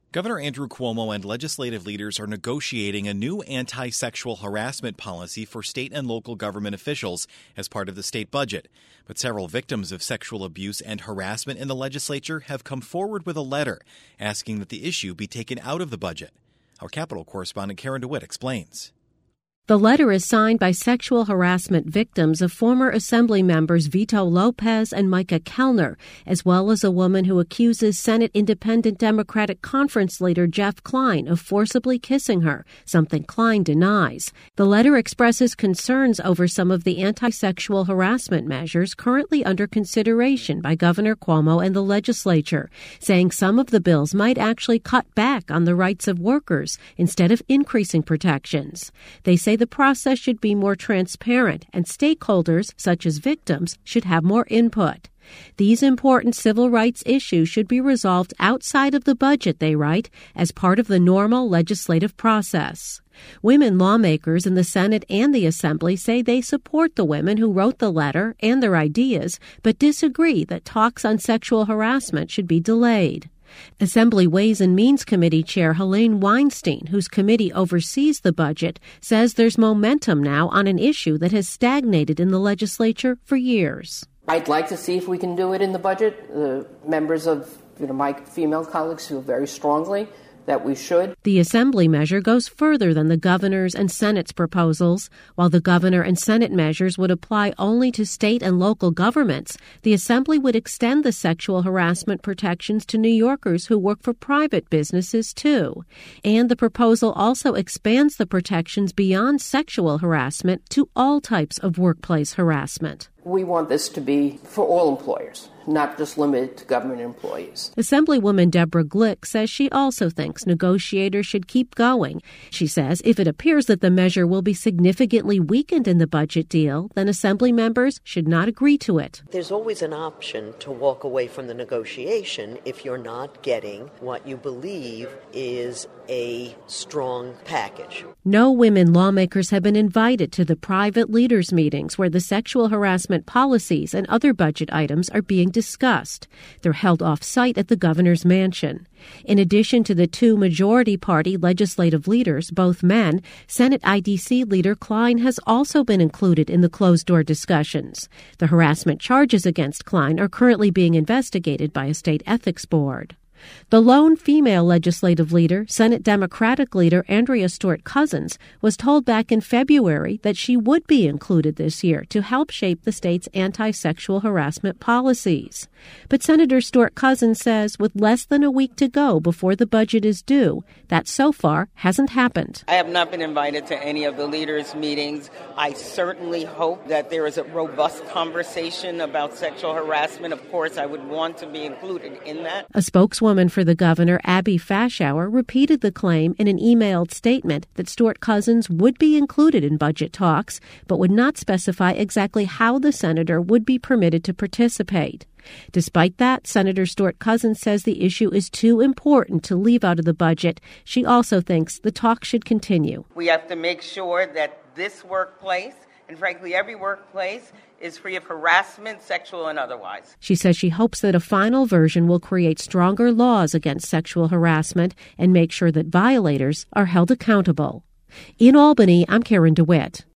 Governor Andrew Cuomo and legislative leaders are negotiating a new anti-sexual harassment policy for state and local government officials as part of the state budget. But several victims of sexual abuse and harassment in the legislature have come forward with a letter asking that the issue be taken out of the budget. Our Capitol correspondent Karen DeWitt explains. The letter is signed by sexual harassment victims of former Assembly members Vito Lopez and Micah Kellner, as well as a woman who accuses Senate Independent Democratic Conference leader Jeff Klein of forcibly kissing her, something Klein denies. The letter expresses concerns over some of the anti-sexual harassment measures currently under consideration by Governor Cuomo and the legislature, saying some of the bills might actually cut back on the rights of workers instead of increasing protections. They say the process should be more transparent and stakeholders, such as victims, should have more input. These important civil rights issues should be resolved outside of the budget, they write, as part of the normal legislative process. Women lawmakers in the Senate and the Assembly say they support the women who wrote the letter and their ideas, but disagree that talks on sexual harassment should be delayed. Assembly Ways and Means Committee Chair Helene Weinstein, whose committee oversees the budget, says there's momentum now on an issue that has stagnated in the legislature for years. I'd like to see if we can do it in the budget. The members of my female colleagues feel very strongly that we should. The Assembly measure goes further than the governor's and Senate's proposals. While the governor and Senate measures would apply only to state and local governments, the Assembly would extend the sexual harassment protections to New Yorkers who work for private businesses, too. And the proposal also expands the protections beyond sexual harassment to all types of workplace harassment. We want this to be for all employers, not just limited to government employees. Assemblywoman Deborah Glick says she also thinks negotiators should keep going. She says if it appears that the measure will be significantly weakened in the budget deal, then Assembly members should not agree to it. There's always an option to walk away from the negotiation if you're not getting what you believe is a strong package. No women lawmakers have been invited to the private leaders' meetings where the sexual harassment policies and other budget items are being discussed. They're held off-site at the governor's mansion. In addition to the two majority party legislative leaders, both men, Senate IDC leader Klein has also been included in the closed-door discussions. The harassment charges against Klein are currently being investigated by a state ethics board. The lone female legislative leader, Senate Democratic leader Andrea Stewart-Cousins, was told back in February that she would be included this year to help shape the state's anti-sexual harassment policies. But Senator Stewart-Cousins says with less than a week to go before the budget is due, that so far hasn't happened. I have not been invited to any of the leaders' meetings. I certainly hope that there is a robust conversation about sexual harassment. Of course, I would want to be included in that. A spokeswoman for the governor, Abby Fashauer, repeated the claim in an emailed statement that Stewart-Cousins would be included in budget talks, but would not specify exactly how the senator would be permitted to participate. Despite that, Senator Stewart-Cousins says the issue is too important to leave out of the budget. She also thinks the talk should continue. We have to make sure that this workplace, and frankly every workplace, is free of harassment, sexual and otherwise. She says she hopes that a final version will create stronger laws against sexual harassment and make sure that violators are held accountable. In Albany, I'm Karen DeWitt.